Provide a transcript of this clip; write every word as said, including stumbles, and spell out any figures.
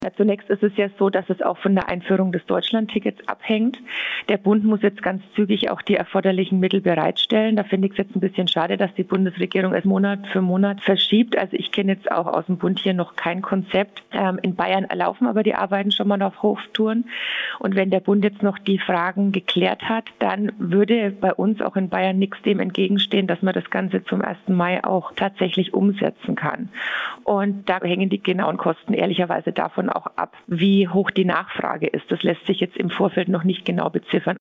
Ja, zunächst ist es ja so, dass es auch von der Einführung des Deutschlandtickets abhängt. Der Bund muss jetzt ganz zügig auch die erforderlichen Mittel bereitstellen. Da finde ich es jetzt ein bisschen schade, dass die Bundesregierung es Monat für Monat verschiebt. Also ich kenne jetzt auch aus dem Bund hier noch kein Konzept. Ähm, in Bayern laufen aber die Arbeiten schon mal auf Hochtouren. Und wenn der Bund jetzt noch die Fragen geklärt hat, dann würde bei uns auch in Bayern nichts dem entgegenstehen, dass man das Ganze zum ersten Mai auch tatsächlich umsetzen kann. Und da hängen die genauen Kosten ehrlicherweise davon auch ab, wie hoch die Nachfrage ist. Das lässt sich jetzt im Vorfeld noch nicht genau beziffern.